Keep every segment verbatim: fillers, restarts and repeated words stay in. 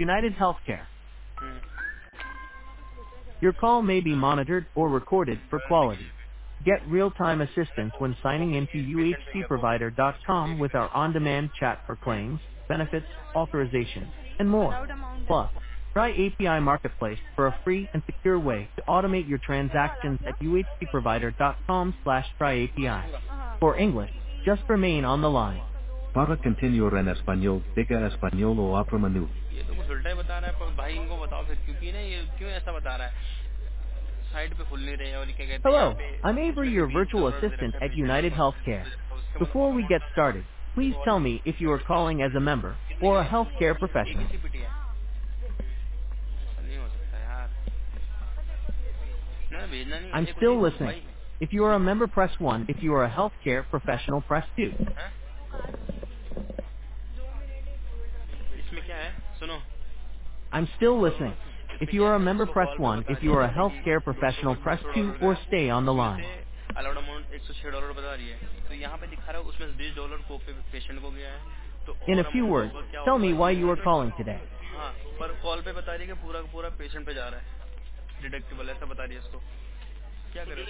United Healthcare. Hmm, Your call may be monitored or recorded for quality. Get real-time assistance when signing into patient pay U H C क्या वो provider dot com एक with our on-demand chat for hmm, claims, benefits, authorizations, and more. Allowed amount है. Plus, try A P I Marketplace for a free and secure way to automate your transactions at U H C provider dot com slash try A P I. हाँ. For English, just remain on the line. Para continuar en español, diga español o aprima nu. ये तो कुछ उल्टा ही बता रहा है, पर भाई इनको बताओ फिर, क्योंकि ना ये क्यों ऐसा बता रहा है, साइड पे खुल नहीं रहे हैं, और ये क्या कहते हैं यहाँ Hello, पे I'm Avery, इसमें से your बीस virtual डॉलर दे assistant रखा है at पेशेंट United को, Healthcare. तो उसके बाद Before auto we get amount आएगा started, please call tell pay. me if you are calling as a member कितने or की a है, healthcare एक ही professional. सीपीटी है. ऐसा नहीं हो सकता यार, ना भेजना नहीं I'm है, एक still कुछ listening. भाई. If you are a member, press one. If you are a healthcare professional, press two. हैं? इसमें क्या है, सुनो. I'm still सुनो ना, listening. If इसमें you क्या are है, a member, उसको press कॉल पे one. बता If रही you है are a जैसे कि healthcare दो सौ professional, दो press सौ two डॉलर का or है, stay on the उसमें line. से अलाउड अमाउंट एक सौ छह डॉलर बता रही है, तो यहाँ पे दिखा रहा है उसमें से बीस डॉलर को पे पेशेंट को गया है, तो In a और few अमाउंट words, होगा क्या tell होगा me why ये you are चीज. calling today. हाँ, पर कॉल पे बता रही है कि पूरा का पूरा पेशेंट पे जा रहा है, डिडक्टिबल ऐसा बता रही है इसको, क्या करें.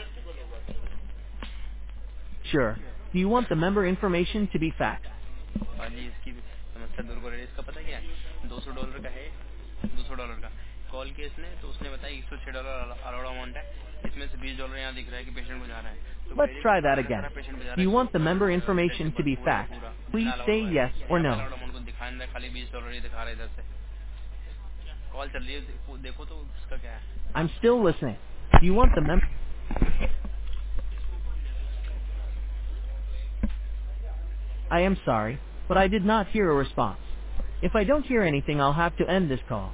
Sure. Do you want the member information to be faxed? हाँ जी, इसकी समस्या दूर कर रही है. इसका पता क्या है, दो सौ डॉलर का है, दो सौ डॉलर का कॉल किया इसने, तो उसने बताया एक सौ छह डॉलर अलाउड अमाउंट है, इसमें से बीस डॉलर यहाँ दिख रहा है कि पेशेंट को जा रहा है, तो कह Let's रही है कि try that सारा का again. सारा पेशेंट को जा Do रहा you है, want the member इसको information to डिडक्टिबल be पूरा का faxed? पूरा Please जितना अलाउड say हुआ yes है. or यहाँ पे no. अलाउड अमाउंट को दिखा नहीं रहा है, खाली बीस डॉलर ही दिखा रहा है इधर से. कॉल चल रही है, देखो देखो तो उसका क्या है. I'm still listening. Do you want the member? I am sorry, but I did not hear a response. If I don't hear anything, I'll have to end this call.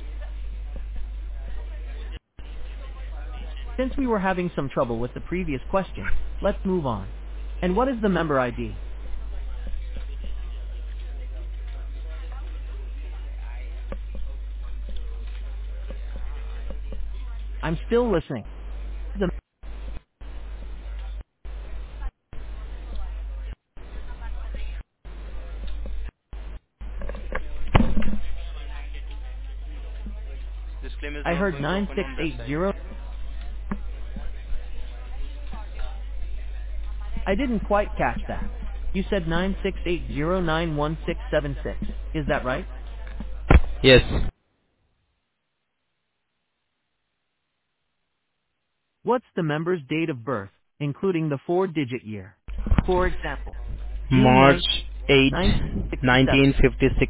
Since we were having some trouble with the previous question, let's move on. And what is the member I D? I'm still listening. The- this claim is I not heard going to open on this nine six eight zero. Side. I didn't quite catch that. You said nine six eight zero nine one six seven six. Is that right? Yes. What's the member's date of birth, including the four-digit year? For example, June March ninth, eighth, nineteen sixty-seven. nineteen fifty-six.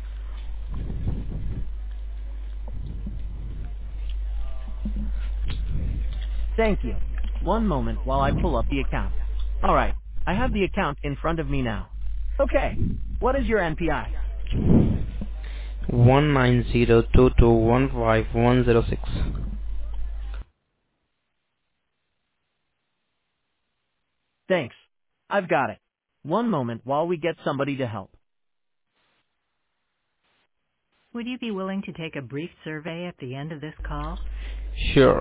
Thank you. One moment while I pull up the account. Alright, I have the account in front of me now. Okay, what is your N P I? one nine zero two two one five one zero six. Thanks. I've got it. One moment while we get somebody to help. Would you be willing to take a brief survey at the end of this call? Sure.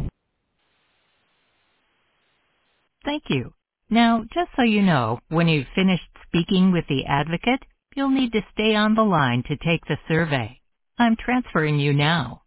Thank you. Now, just so you know, when you've finished speaking with the advocate, you'll need to stay on the line to take the survey. I'm transferring you now.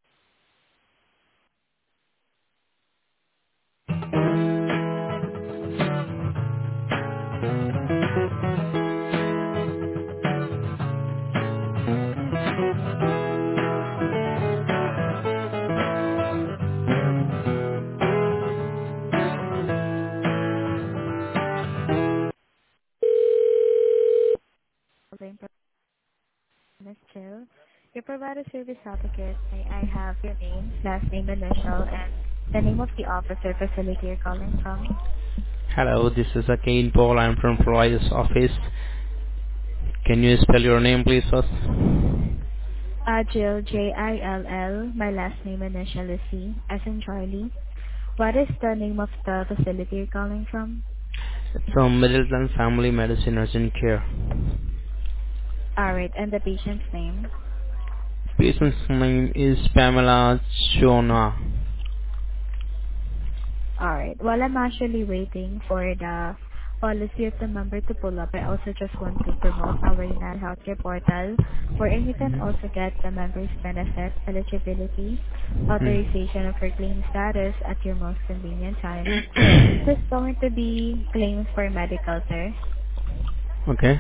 Miss Jill, your provider service advocate, may I have your name, last name, initial, and the name of the office or facility you're calling from? Hello, this is again Paul. I'm from provider's office. Can you spell your name, please, first? Uh, Jill, J I L L, my last name, initial is C, as in Charlie. What is the name of the facility you're calling from? It's from Middleton Family Medicine Urgent Care. Alright, and the patient's name? Patient's name is Pamela Chona. Alright, while I'm actually waiting for the policy of the member to pull up, I also just want to promote our United Healthcare portal, wherein you can also get the members' benefit, eligibility, authorization of your claim status at your most convenient time. Is this going to be claims for medical, sir? Okay.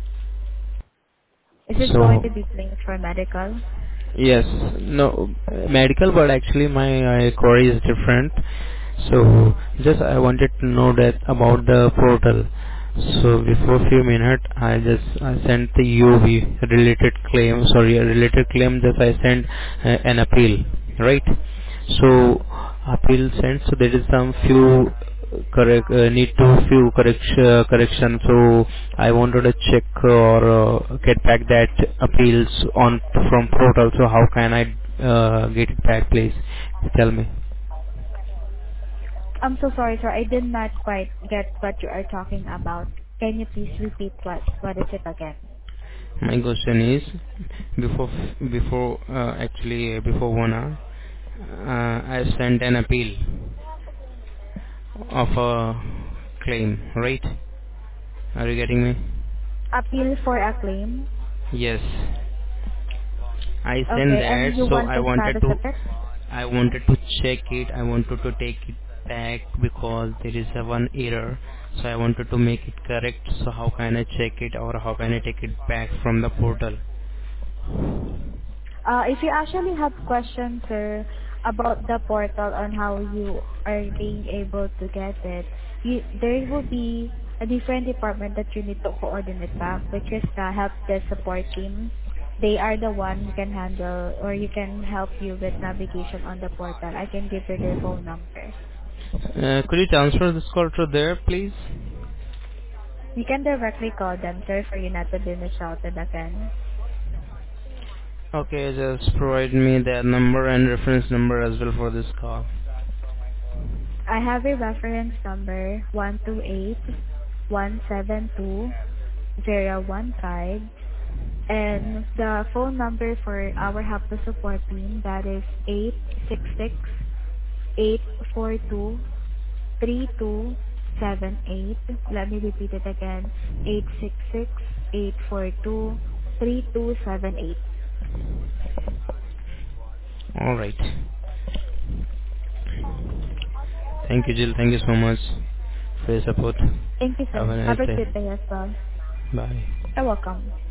Is this going So to be claims for medical? yes, no medical, but actually my uh, query is different. So just I wanted to know that about the portal. So before few minutes, I just I sent the U O B related claim. Sorry, a related claim. Just I sent uh, an appeal, right? So appeal sent. So there is some few correct uh, need to few correction uh, correction. So I wanted to check or uh, get back that appeals on from portal. So how can I uh, get it back, please? Tell me. I'm so sorry, sir. I did not quite get what you are talking about. Can you please repeat what what is it again? My question is, before before uh, actually uh, before one hour, uh, I sent an appeal of a claim, right? Are you getting me? Appeal for a claim? Yes, I sent Okay, that. and you So want I the wanted status to, of it? I wanted to check it. I wanted to take it back because there is a one error. So I wanted to make it correct. So how can I check it or how can I take it back from the portal? Uh, if you actually have questions, sir, about the portal on how you are being able to get it, you, there will be a different department that you need to coordinate back, which is the help desk support team. They are the one who can handle or you can help you with navigation on the portal. I can give you their phone number. Uh, could you transfer this call to there, please? You can directly call them, sir, for you not to be misrouted again. Okay, just provide me that number and reference number as well for this call. I have a reference number one two eight one seven two zero one five and the phone number for our help to support team that is eight six six eight four two three two seven eight. Let me repeat it again. eight six six eight four two three two seven eight. Alright. Thank you, Jill. Thank you so much for your support. Thank you, Have sir. a nice Have a day. good day as well. Bye. You're welcome.